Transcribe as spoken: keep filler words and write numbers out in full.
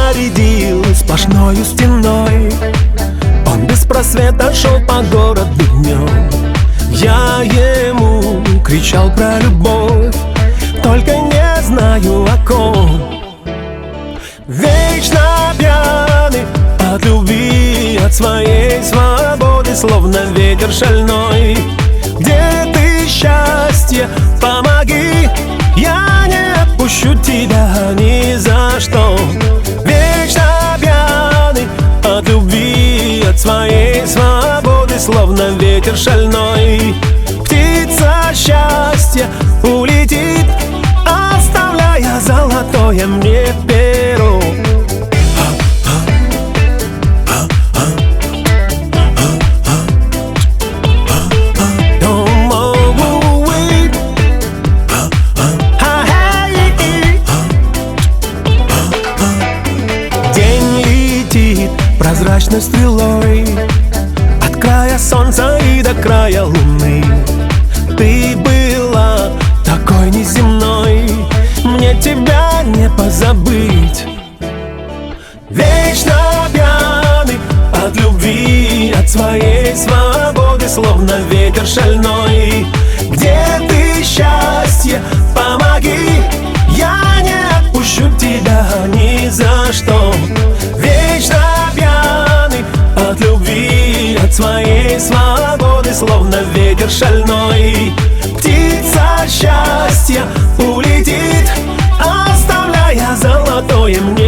зарядил сплошною стеной. Он без просвета шел по городу днем. Я ему кричал про любовь, только не знаю о ком. Вечно пьяный от любви, от своей свободы, словно ветер шальной. Где ты, счастье, помоги, я не отпущу тебя ни за что. Вечно пьяный от любви, от своей свободы, словно ветер шальной. Птица счастья улетит, оставляя золотое мне перо. Прозрачной стрелой от края солнца и до края луны. Ты была такой неземной, мне тебя не позабыть. Вечно пьяный от любви, от своей свободы, словно ветер шальной. Где ты, счастье, помоги, я не отпущу тебя ни за что. Вечно пьяный от любви, от своей свободы, словно ветер шальной. Птица счастья улетит, оставляя золотое мне